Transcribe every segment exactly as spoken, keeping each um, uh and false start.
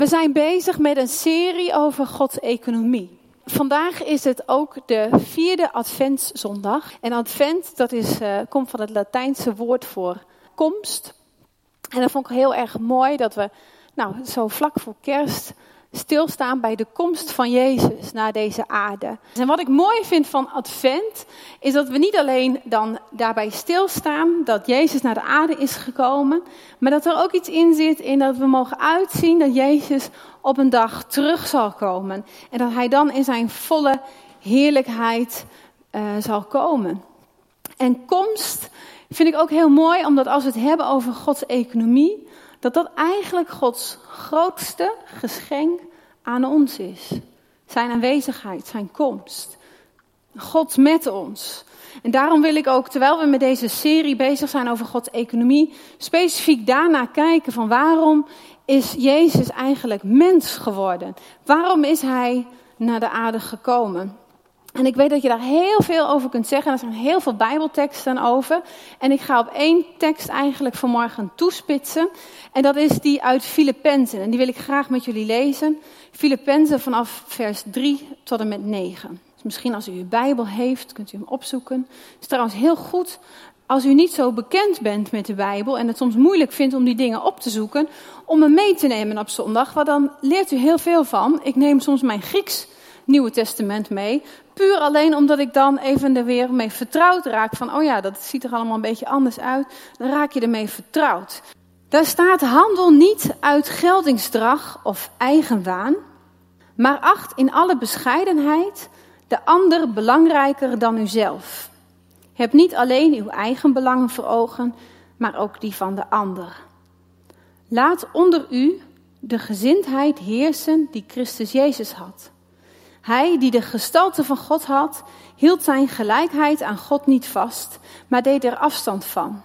We zijn bezig met een serie over Gods economie. Vandaag is het ook de vierde adventszondag. En advent, dat is, uh, komt van het Latijnse woord voor komst. En dat vond ik heel erg mooi dat we nou, zo vlak voor kerst stilstaan bij de komst van Jezus naar deze aarde. En wat ik mooi vind van advent is dat we niet alleen dan daarbij stilstaan dat Jezus naar de aarde is gekomen, maar dat er ook iets in zit in dat we mogen uitzien dat Jezus op een dag terug zal komen. En dat hij dan in zijn volle heerlijkheid uh, zal komen. En komst vind ik ook heel mooi, omdat als we het hebben over Gods economie, dat dat eigenlijk Gods grootste geschenk aan ons is. Zijn aanwezigheid, zijn komst. God met ons. En daarom wil ik ook, terwijl we met deze serie bezig zijn over Gods economie, specifiek daarna kijken van waarom is Jezus eigenlijk mens geworden? Waarom is hij naar de aarde gekomen? En ik weet dat je daar heel veel over kunt zeggen. Er zijn heel veel Bijbelteksten over. En ik ga op één tekst eigenlijk vanmorgen toespitsen. En dat is die uit Filippenzen. En die wil ik graag met jullie lezen. Filippenzen vanaf vers drie tot en met negen. Dus misschien als u uw Bijbel heeft, kunt u hem opzoeken. Het is trouwens heel goed als u niet zo bekend bent met de Bijbel en het soms moeilijk vindt om die dingen op te zoeken, om hem mee te nemen op zondag. Want dan leert u heel veel van. Ik neem soms mijn Grieks Nieuwe Testament mee. Puur alleen omdat ik dan even er weer mee vertrouwd raak. Van, oh ja, dat ziet er allemaal een beetje anders uit. Dan raak je ermee vertrouwd. Daar staat, handel niet uit geldingsdrag of eigenwaan. Maar acht in alle bescheidenheid de ander belangrijker dan uzelf. Heb niet alleen uw eigen belangen voor ogen, maar ook die van de ander. Laat onder u de gezindheid heersen die Christus Jezus had. Hij die de gestalte van God had, hield zijn gelijkheid aan God niet vast, maar deed er afstand van.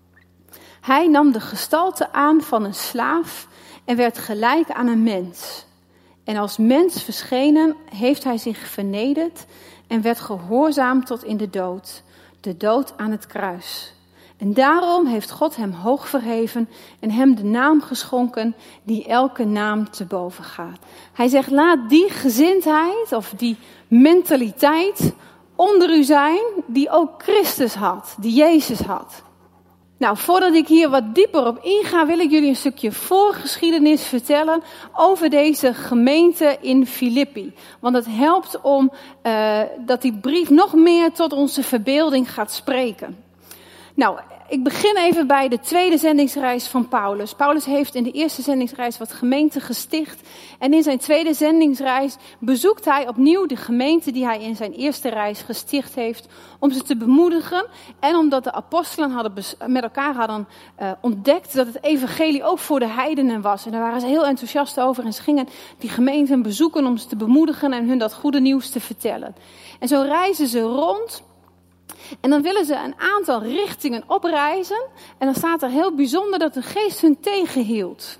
Hij nam de gestalte aan van een slaaf en werd gelijk aan een mens. En als mens verschenen heeft hij zich vernederd en werd gehoorzaam tot in de dood, de dood aan het kruis. En daarom heeft God hem hoog verheven en hem de naam geschonken die elke naam te boven gaat. Hij zegt, laat die gezindheid of die mentaliteit onder u zijn die ook Christus had, die Jezus had. Nou, voordat ik hier wat dieper op inga, wil ik jullie een stukje voorgeschiedenis vertellen over deze gemeente in Filippi. Want het helpt om uh, dat die brief nog meer tot onze verbeelding gaat spreken. Nou, ik begin even bij de tweede zendingsreis van Paulus. Paulus heeft in de eerste zendingsreis wat gemeenten gesticht. En in zijn tweede zendingsreis bezoekt hij opnieuw de gemeente die hij in zijn eerste reis gesticht heeft. Om ze te bemoedigen. En omdat de apostelen hadden bes- met elkaar hadden uh, ontdekt dat het evangelie ook voor de heidenen was. En daar waren ze heel enthousiast over. En ze gingen die gemeenten bezoeken om ze te bemoedigen en hun dat goede nieuws te vertellen. En zo reizen ze rond. En dan willen ze een aantal richtingen opreizen. En dan staat er heel bijzonder dat de geest hun tegenhield.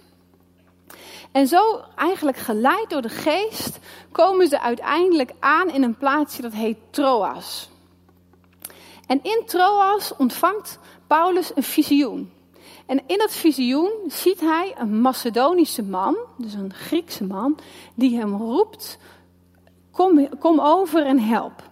En zo eigenlijk geleid door de geest komen ze uiteindelijk aan in een plaatsje dat heet Troas. En in Troas ontvangt Paulus een visioen. En in dat visioen ziet hij een Macedonische man, dus een Griekse man, die hem roept, kom, kom over en help.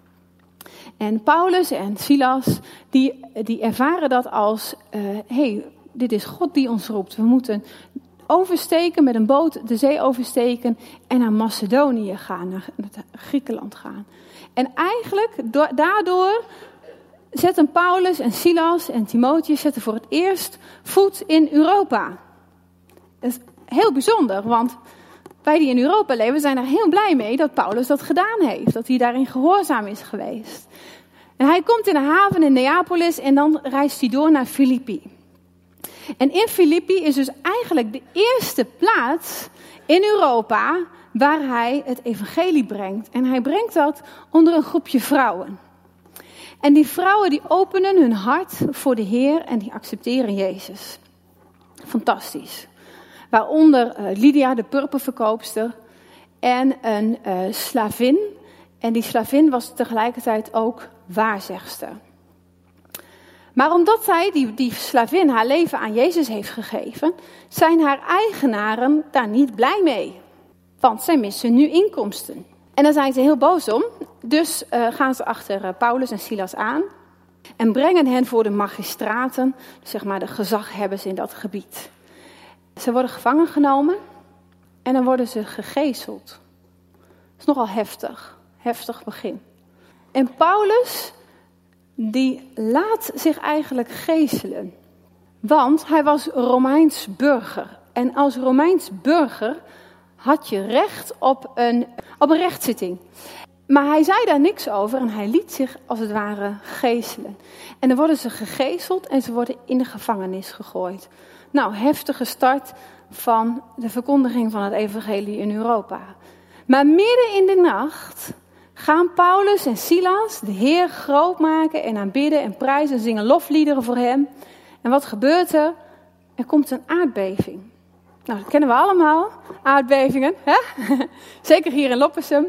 En Paulus en Silas, die, die ervaren dat als, hé, uh, hey, dit is God die ons roept. We moeten oversteken, met een boot de zee oversteken en naar Macedonië gaan, naar, naar Griekenland gaan. En eigenlijk, do- daardoor zetten Paulus en Silas en Timotheus zetten voor het eerst voet in Europa. Dat is heel bijzonder, want wij die in Europa leven zijn er heel blij mee dat Paulus dat gedaan heeft. Dat hij daarin gehoorzaam is geweest. En hij komt in de haven in Neapolis en dan reist hij door naar Filippi. En in Filippi is dus eigenlijk de eerste plaats in Europa waar hij het evangelie brengt. En hij brengt dat onder een groepje vrouwen. En die vrouwen die openen hun hart voor de Heer en die accepteren Jezus. Fantastisch. Waaronder uh, Lydia, de purperverkoopster, en een uh, slavin. En die slavin was tegelijkertijd ook waarzegster. Maar omdat zij, die, die slavin, haar leven aan Jezus heeft gegeven, zijn haar eigenaren daar niet blij mee. Want zij missen nu inkomsten. En daar zijn ze heel boos om. Dus uh, gaan ze achter uh, Paulus en Silas aan. En brengen hen voor de magistraten, zeg maar de gezaghebbers in dat gebied. Ze worden gevangen genomen en dan worden ze gegezeld. Dat is nogal heftig. Heftig begin. En Paulus, die laat zich eigenlijk gezelen. Want hij was Romeins burger. En als Romeins burger had je recht op een, op een rechtszitting. Maar hij zei daar niks over en hij liet zich als het ware gezelen. En dan worden ze gegezeld en ze worden in de gevangenis gegooid. Nou, heftige start van de verkondiging van het evangelie in Europa. Maar midden in de nacht gaan Paulus en Silas de Heer groot maken en aanbidden en prijzen en zingen lofliederen voor hem. En wat gebeurt er? Er komt een aardbeving. Nou, dat kennen we allemaal, aardbevingen. Hè? Zeker hier in Loppersum.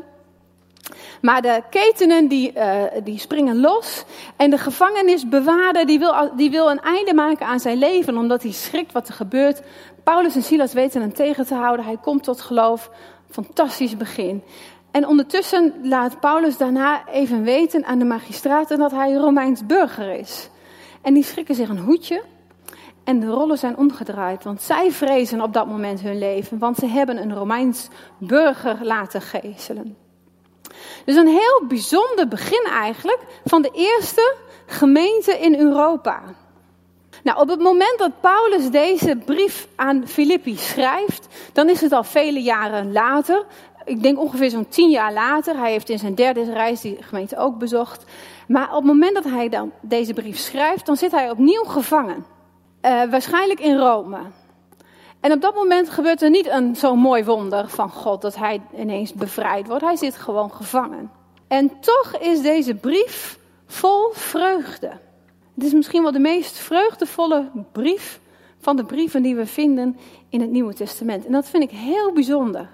Maar de ketenen die, uh, die springen los. En de gevangenisbewaarder die wil, die wil een einde maken aan zijn leven. Omdat hij schrikt wat er gebeurt. Paulus en Silas weten hem tegen te houden. Hij komt tot geloof. Fantastisch begin. En ondertussen laat Paulus daarna even weten aan de magistraten dat hij Romeins burger is. En die schrikken zich een hoedje. En de rollen zijn omgedraaid. Want zij vrezen op dat moment hun leven. Want ze hebben een Romeins burger laten gezelen. Dus een heel bijzonder begin eigenlijk van de eerste gemeente in Europa. Nou, op het moment dat Paulus deze brief aan Filippi schrijft, dan is het al vele jaren later. Ik denk ongeveer zo'n tien jaar later. Hij heeft in zijn derde reis die gemeente ook bezocht. Maar op het moment dat hij dan deze brief schrijft, dan zit hij opnieuw gevangen. Uh, waarschijnlijk in Rome. En op dat moment gebeurt er niet een zo'n mooi wonder van God dat hij ineens bevrijd wordt. Hij zit gewoon gevangen. En toch is deze brief vol vreugde. Het is misschien wel de meest vreugdevolle brief van de brieven die we vinden in het Nieuwe Testament. En dat vind ik heel bijzonder.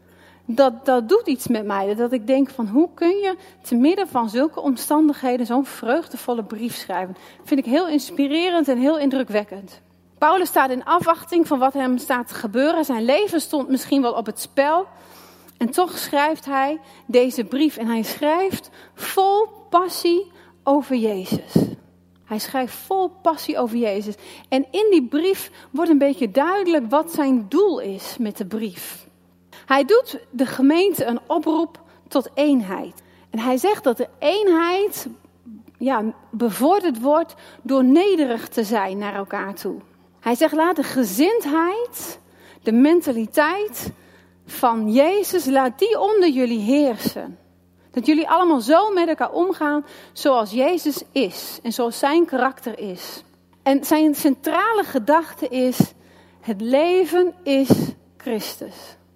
Dat, dat doet iets met mij. Dat ik denk van hoe kun je te midden van zulke omstandigheden zo'n vreugdevolle brief schrijven. Dat vind ik heel inspirerend en heel indrukwekkend. Paulus staat in afwachting van wat hem staat te gebeuren. Zijn leven stond misschien wel op het spel. En toch schrijft hij deze brief. En hij schrijft vol passie over Jezus. Hij schrijft vol passie over Jezus. En in die brief wordt een beetje duidelijk wat zijn doel is met de brief. Hij doet de gemeente een oproep tot eenheid. En hij zegt dat de eenheid ja, bevorderd wordt door nederig te zijn naar elkaar toe. Hij zegt, laat de gezindheid, de mentaliteit van Jezus, laat die onder jullie heersen. Dat jullie allemaal zo met elkaar omgaan zoals Jezus is en zoals zijn karakter is. En zijn centrale gedachte is, het leven is Christus.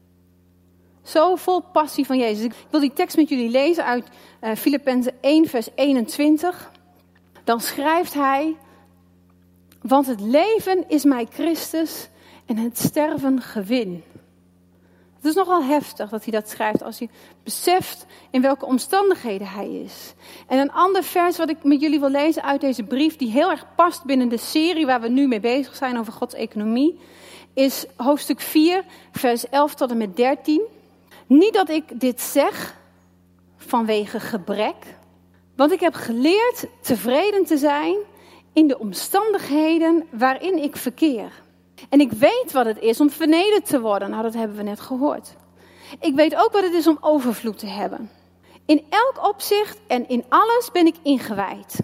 Zo vol passie van Jezus. Ik wil die tekst met jullie lezen uit uh, Filippenzen één vers eenentwintig. Dan schrijft hij, want het leven is mij Christus en het sterven gewin. Het is nogal heftig dat hij dat schrijft als hij beseft in welke omstandigheden hij is. En een ander vers wat ik met jullie wil lezen uit deze brief, die heel erg past binnen de serie waar we nu mee bezig zijn over Gods economie, is hoofdstuk vier, vers elf tot en met dertien. Niet dat ik dit zeg vanwege gebrek, want ik heb geleerd tevreden te zijn in de omstandigheden waarin ik verkeer. En ik weet wat het is om vernederd te worden. Nou, dat hebben we net gehoord. Ik weet ook wat het is om overvloed te hebben. In elk opzicht en in alles ben ik ingewijd.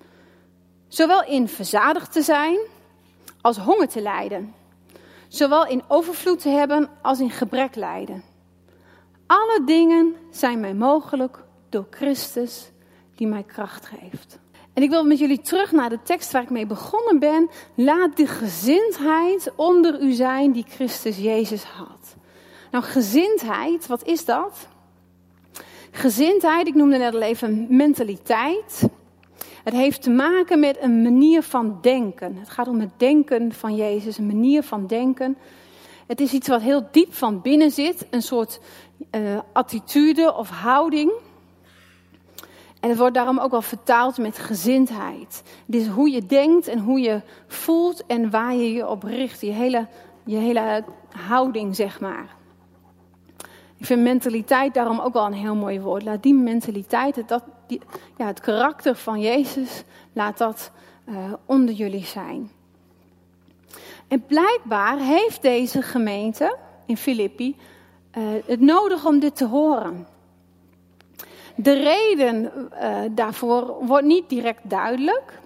Zowel in verzadigd te zijn als honger te lijden. Zowel in overvloed te hebben als in gebrek lijden. Alle dingen zijn mij mogelijk door Christus die mij kracht geeft. En ik wil met jullie terug naar de tekst waar ik mee begonnen ben. Laat de gezindheid onder u zijn die Christus Jezus had. Nou, gezindheid, wat is dat? Gezindheid, ik noemde net al even mentaliteit. Het heeft te maken met een manier van denken. Het gaat om het denken van Jezus, een manier van denken. Het is iets wat heel diep van binnen zit, een soort uh, attitude of houding. En het wordt daarom ook wel vertaald met gezindheid. Het is hoe je denkt en hoe je voelt en waar je je op richt. Je hele, je hele houding, zeg maar. Ik vind mentaliteit daarom ook wel een heel mooi woord. Laat die mentaliteit, het, dat, die, ja, het karakter van Jezus, laat dat uh, onder jullie zijn. En blijkbaar heeft deze gemeente in Filippi uh, het nodig om dit te horen. De reden uh, daarvoor wordt niet direct duidelijk.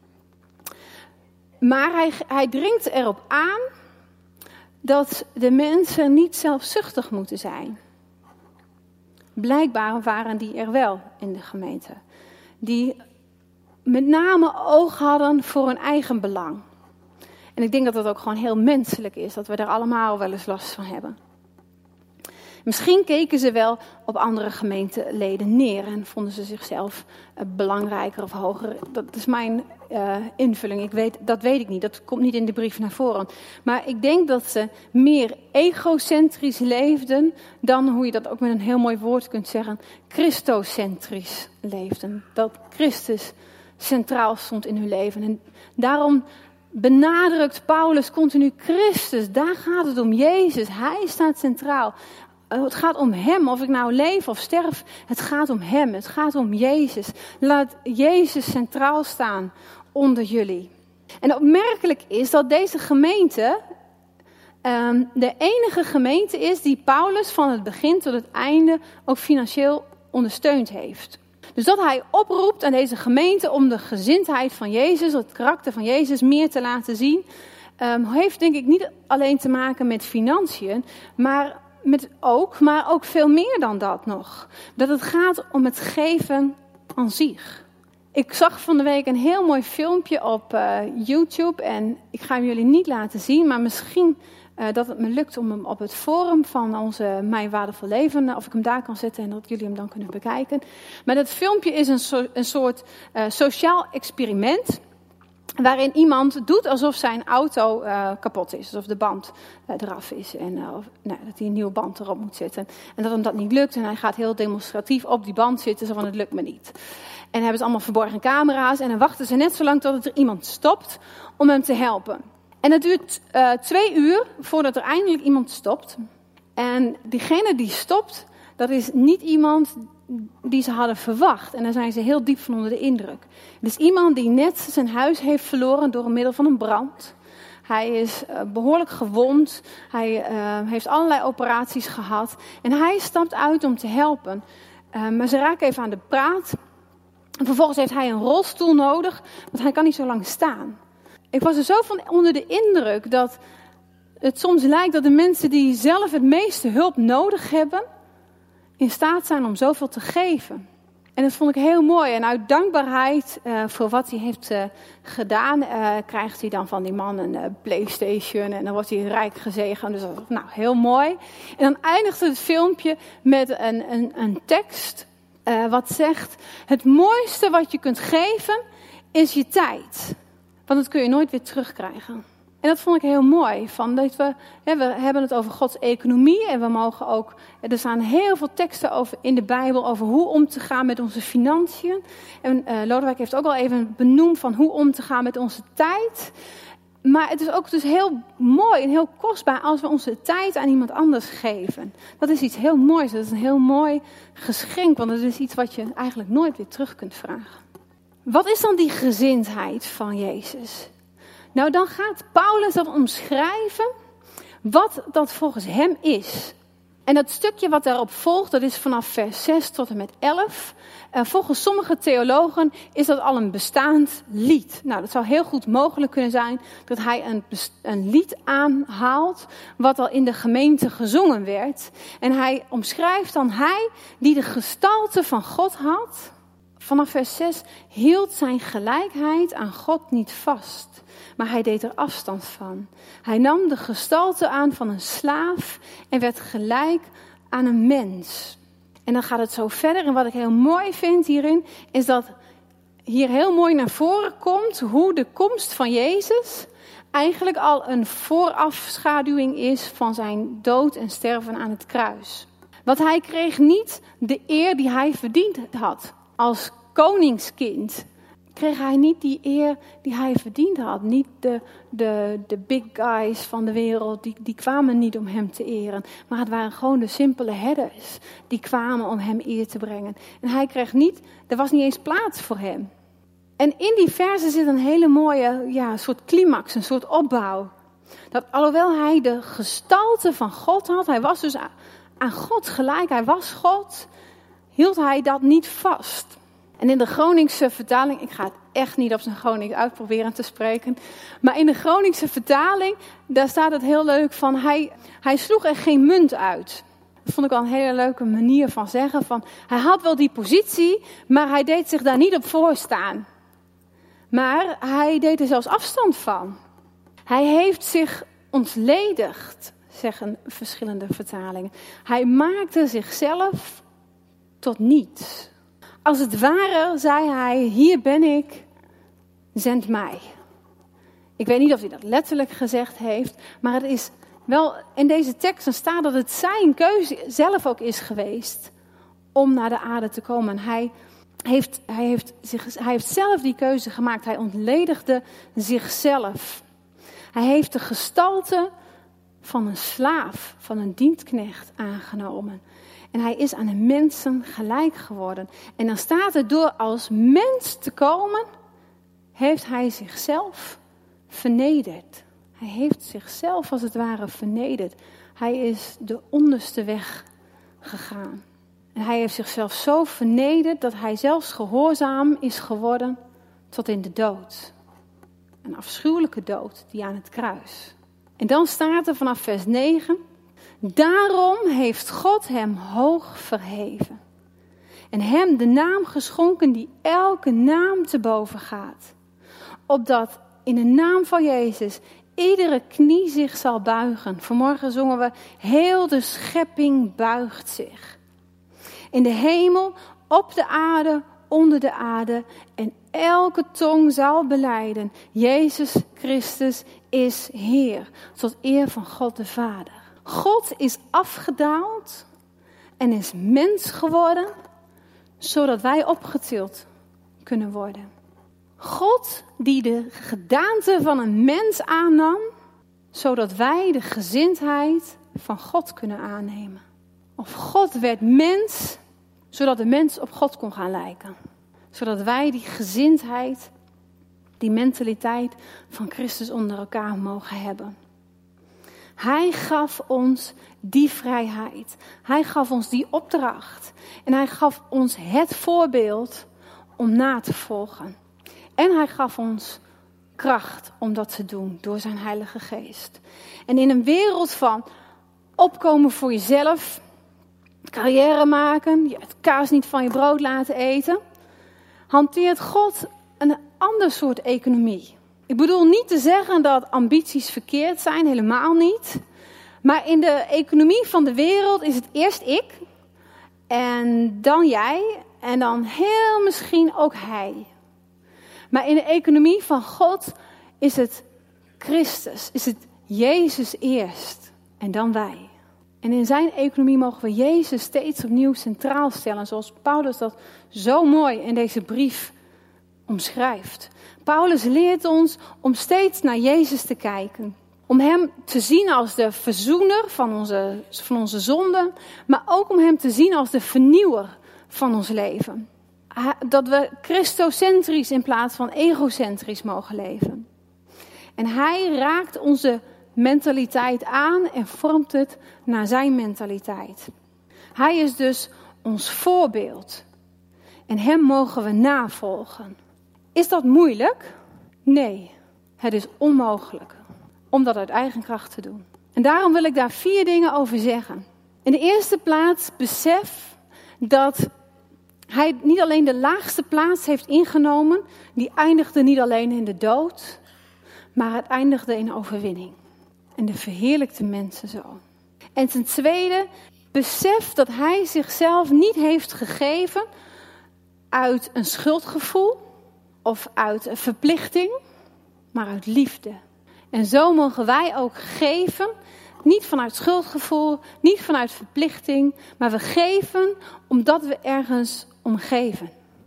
Maar hij, hij dringt erop aan dat de mensen niet zelfzuchtig moeten zijn. Blijkbaar waren die er wel in de gemeente. Die met name oog hadden voor hun eigen belang. En ik denk dat dat ook gewoon heel menselijk is. Dat we daar allemaal wel eens last van hebben. Misschien keken ze wel op andere gemeenteleden neer. En vonden ze zichzelf belangrijker of hoger. Dat is mijn uh, invulling. Ik weet, dat weet ik niet. Dat komt niet in de brief naar voren. Maar ik denk dat ze meer egocentrisch leefden. Dan, hoe je dat ook met een heel mooi woord kunt zeggen, christocentrisch leefden. Dat Christus centraal stond in hun leven. En daarom benadrukt Paulus continu Christus. Daar gaat het om. Jezus. Hij staat centraal. Het gaat om hem, of ik nou leef of sterf. Het gaat om hem, het gaat om Jezus. Laat Jezus centraal staan onder jullie. En opmerkelijk is dat deze gemeente um, de enige gemeente is die Paulus van het begin tot het einde ook financieel ondersteund heeft. Dus dat hij oproept aan deze gemeente om de gezindheid van Jezus, het karakter van Jezus meer te laten zien, um, heeft denk ik niet alleen te maken met financiën, maar Met ook, maar ook veel meer dan dat nog. Dat het gaat om het geven aan zich. Ik zag van de week een heel mooi filmpje op uh, YouTube. En ik ga hem jullie niet laten zien. Maar misschien uh, dat het me lukt om hem op het forum van onze Mijn Waardevol Leven, of ik hem daar kan zetten en dat jullie hem dan kunnen bekijken. Maar dat filmpje is een, so- een soort uh, sociaal experiment. Waarin iemand doet alsof zijn auto uh, kapot is. Alsof de band uh, eraf is. En uh, of, nou, dat hij een nieuwe band erop moet zetten. En dat hem dat niet lukt. En hij gaat heel demonstratief op die band zitten. Zo van, het lukt me niet. En hebben ze allemaal verborgen camera's. En dan wachten ze net zo lang tot er iemand stopt om hem te helpen. En het duurt uh, twee uur voordat er eindelijk iemand stopt. En diegene die stopt, dat is niet iemand die ze hadden verwacht. En daar zijn ze heel diep van onder de indruk. Het is iemand die net zijn huis heeft verloren door middel van een brand. Hij is uh, behoorlijk gewond. Hij uh, heeft allerlei operaties gehad. En hij stapt uit om te helpen. Uh, maar ze raken even aan de praat. En vervolgens heeft hij een rolstoel nodig, want hij kan niet zo lang staan. Ik was er zo van onder de indruk dat het soms lijkt dat de mensen die zelf het meeste hulp nodig hebben, in staat zijn om zoveel te geven. En dat vond ik heel mooi. En uit dankbaarheid uh, voor wat hij heeft uh, gedaan, uh, krijgt hij dan van die man een uh, PlayStation. En dan wordt hij rijk gezegend. Dus dat is nou, heel mooi. En dan eindigt het filmpje met een, een, een tekst uh, wat zegt: het mooiste wat je kunt geven is je tijd. Want dat kun je nooit weer terugkrijgen. En dat vond ik heel mooi. Van dat we, hè, we hebben het over Gods economie. En we mogen ook. Er staan heel veel teksten over in de Bijbel over hoe om te gaan met onze financiën. En uh, Lodewijk heeft ook al even benoemd van hoe om te gaan met onze tijd. Maar het is ook dus heel mooi en heel kostbaar als we onze tijd aan iemand anders geven. Dat is iets heel moois. Dat is een heel mooi geschenk. Want het is iets wat je eigenlijk nooit weer terug kunt vragen. Wat is dan die gezindheid van Jezus? Nou, dan gaat Paulus dat omschrijven wat dat volgens hem is. En dat stukje wat daarop volgt, dat is vanaf vers zes tot en met elf. Uh, volgens sommige theologen is dat al een bestaand lied. Nou, dat zou heel goed mogelijk kunnen zijn dat hij een, een lied aanhaalt wat al in de gemeente gezongen werd. En hij omschrijft dan hij die de gestalte van God had. Vanaf vers zes hield zijn gelijkheid aan God niet vast. Maar hij deed er afstand van. Hij nam de gestalte aan van een slaaf en werd gelijk aan een mens. En dan gaat het zo verder. En wat ik heel mooi vind hierin, is dat hier heel mooi naar voren komt hoe de komst van Jezus eigenlijk al een voorafschaduwing is van zijn dood en sterven aan het kruis. Want hij kreeg niet de eer die hij verdiend had als koningskind kreeg hij niet die eer die hij verdiend had. Niet de, de, de big guys van de wereld, die, die kwamen niet om hem te eren. Maar het waren gewoon de simpele herders die kwamen om hem eer te brengen. En hij kreeg niet, er was niet eens plaats voor hem. En in die verse zit een hele mooie ja, soort climax, een soort opbouw. Dat alhoewel hij de gestalte van God had, hij was dus aan God gelijk, hij was God, hield hij dat niet vast. En in de Groningse vertaling, ik ga het echt niet op zijn Gronings uitproberen te spreken, maar in de Groningse vertaling, daar staat het heel leuk van, hij, hij sloeg er geen munt uit. Dat vond ik al een hele leuke manier van zeggen, van hij had wel die positie, maar hij deed zich daar niet op voorstaan. Maar hij deed er zelfs afstand van. Hij heeft zich ontledigd, zeggen verschillende vertalingen. Hij maakte zichzelf tot niets. Als het ware zei hij, hier ben ik, zend mij. Ik weet niet of hij dat letterlijk gezegd heeft, maar het is wel in deze tekst staat dat het zijn keuze zelf ook is geweest om naar de aarde te komen. Hij heeft, hij heeft, zich, hij heeft zelf die keuze gemaakt. Hij ontledigde zichzelf. Hij heeft de gestalte van een slaaf, van een dienstknecht aangenomen. En hij is aan de mensen gelijk geworden. En dan staat er, door als mens te komen, heeft hij zichzelf vernederd. Hij heeft zichzelf als het ware vernederd. Hij is de onderste weg gegaan. En hij heeft zichzelf zo vernederd dat hij zelfs gehoorzaam is geworden tot in de dood. Een afschuwelijke dood, die aan het kruis. En dan staat er vanaf vers negen... Daarom heeft God hem hoog verheven. En hem de naam geschonken die elke naam te boven gaat. Opdat in de naam van Jezus iedere knie zich zal buigen. Vanmorgen zongen we, heel de schepping buigt zich. In de hemel, op de aarde, onder de aarde. En elke tong zal belijden. Jezus Christus is Heer. Tot eer van God de Vader. God is afgedaald en is mens geworden, zodat wij opgetild kunnen worden. God die de gedaante van een mens aannam, zodat wij de gezindheid van God kunnen aannemen. Of God werd mens, zodat de mens op God kon gaan lijken. Zodat wij die gezindheid, die mentaliteit van Christus onder elkaar mogen hebben. Hij gaf ons die vrijheid. Hij gaf ons die opdracht. En hij gaf ons het voorbeeld om na te volgen. En hij gaf ons kracht om dat te doen door zijn Heilige Geest. En in een wereld van opkomen voor jezelf, carrière maken, je het kaas niet van je brood laten eten, hanteert God een ander soort economie. Ik bedoel niet te zeggen dat ambities verkeerd zijn, helemaal niet. Maar in de economie van de wereld is het eerst ik en dan jij en dan heel misschien ook hij. Maar in de economie van God is het Christus, is het Jezus eerst en dan wij. En in zijn economie mogen we Jezus steeds opnieuw centraal stellen, zoals Paulus dat zo mooi in deze brief omschrijft. Paulus leert ons om steeds naar Jezus te kijken. Om hem te zien als de verzoener van onze, van onze zonden. Maar ook om hem te zien als de vernieuwer van ons leven. Dat we christocentrisch in plaats van egocentrisch mogen leven. En hij raakt onze mentaliteit aan en vormt het naar zijn mentaliteit. Hij is dus ons voorbeeld. En hem mogen we navolgen. Is dat moeilijk? Nee, het is onmogelijk om dat uit eigen kracht te doen. En daarom wil ik daar vier dingen over zeggen. In de eerste plaats besef dat hij niet alleen de laagste plaats heeft ingenomen, die eindigde niet alleen in de dood, maar het eindigde in overwinning. En de verheerlijkte mensen zo. En ten tweede, besef dat hij zichzelf niet heeft gegeven uit een schuldgevoel of uit een verplichting, maar uit liefde. En zo mogen wij ook geven, niet vanuit schuldgevoel, niet vanuit verplichting, maar we geven omdat we ergens om geven.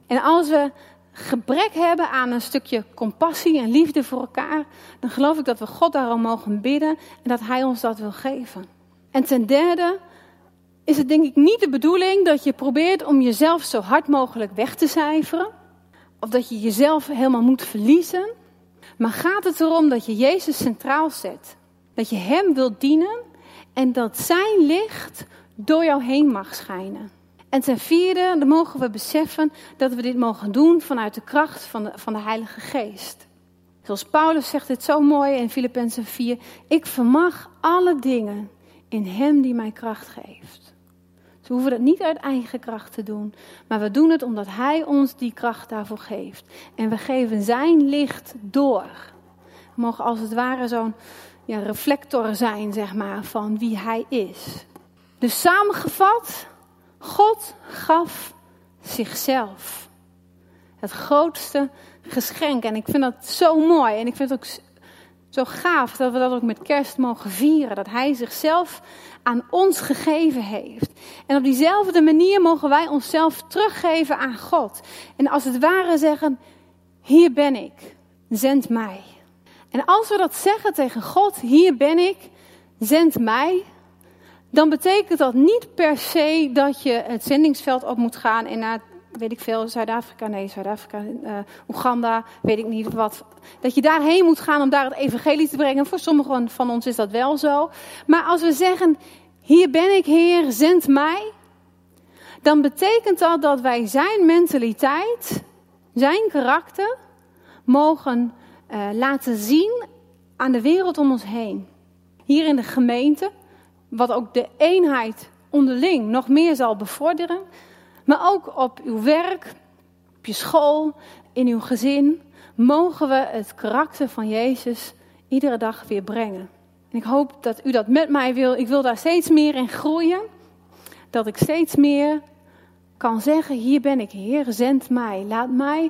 En als we gebrek hebben aan een stukje compassie en liefde voor elkaar, dan geloof ik dat we God daarom mogen bidden en dat Hij ons dat wil geven. En ten derde is het denk ik niet de bedoeling dat je probeert om jezelf zo hard mogelijk weg te cijferen. Of dat je jezelf helemaal moet verliezen. Maar gaat het erom dat je Jezus centraal zet. Dat je Hem wilt dienen en dat Zijn licht door jou heen mag schijnen. En ten vierde, dan mogen we beseffen dat we dit mogen doen vanuit de kracht van de, van de Heilige Geest. Zoals Paulus zegt het zo mooi in Filippenzen vier. Ik vermag alle dingen in Hem die mij kracht geeft. Dus we hoeven dat niet uit eigen kracht te doen. Maar we doen het omdat Hij ons die kracht daarvoor geeft. En we geven Zijn licht door. We mogen als het ware zo'n ja, reflector zijn, zeg maar, van wie Hij is. Dus samengevat, God gaf zichzelf. Het grootste geschenk. En ik vind dat zo mooi. En ik vind het ook zo gaaf dat we dat ook met kerst mogen vieren. Dat Hij zichzelf aan ons gegeven heeft. En op diezelfde manier mogen wij onszelf teruggeven aan God. En als het ware zeggen, hier ben ik, zend mij. En als we dat zeggen tegen God, hier ben ik, zend mij, dan betekent dat niet per se dat je het zendingsveld op moet gaan en naar, weet ik veel, Zuid-Afrika, nee, Zuid-Afrika, uh, Oeganda, weet ik niet wat. Dat je daarheen moet gaan om daar het evangelie te brengen. Voor sommigen van ons is dat wel zo. Maar als we zeggen, hier ben ik, Heer, zend mij, dan betekent dat dat wij zijn mentaliteit, zijn karakter, mogen uh, laten zien aan de wereld om ons heen. Hier in de gemeente, wat ook de eenheid onderling nog meer zal bevorderen. Maar ook op uw werk, op je school, in uw gezin, mogen we het karakter van Jezus iedere dag weer brengen. En ik hoop dat u dat met mij wil. Ik wil daar steeds meer in groeien. Dat ik steeds meer kan zeggen, hier ben ik, Heer, zend mij. Laat mij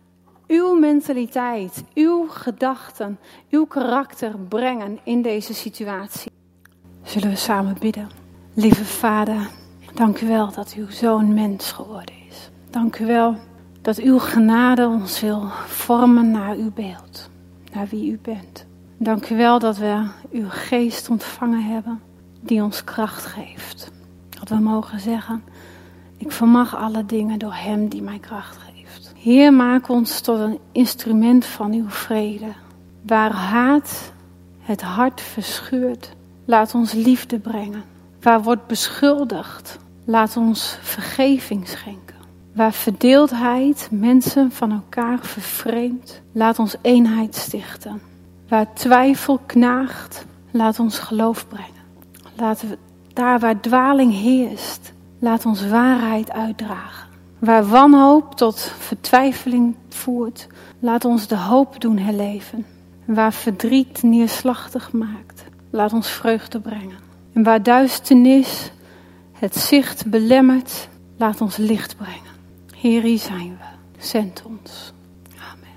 uw mentaliteit, uw gedachten, uw karakter brengen in deze situatie. Zullen we samen bidden. Lieve Vader, dank u wel dat uw zoon mens geworden is. Dank u wel dat uw genade ons wil vormen naar uw beeld, naar wie u bent. Dank u wel dat we uw geest ontvangen hebben die ons kracht geeft. Dat we mogen zeggen, ik vermag alle dingen door hem die mij kracht geeft. Heer, maak ons tot een instrument van uw vrede. Waar haat het hart verscheurt, laat ons liefde brengen. Waar wordt beschuldigd, laat ons vergeving schenken. Waar verdeeldheid mensen van elkaar vervreemdt, laat ons eenheid stichten. Waar twijfel knaagt, laat ons geloof brengen. Laten we daar waar dwaling heerst, laat ons waarheid uitdragen. Waar wanhoop tot vertwijfeling voert, laat ons de hoop doen herleven. Waar verdriet neerslachtig maakt, laat ons vreugde brengen. En waar duisternis het zicht belemmert, laat ons licht brengen. Heer, hier zijn we. Zend ons.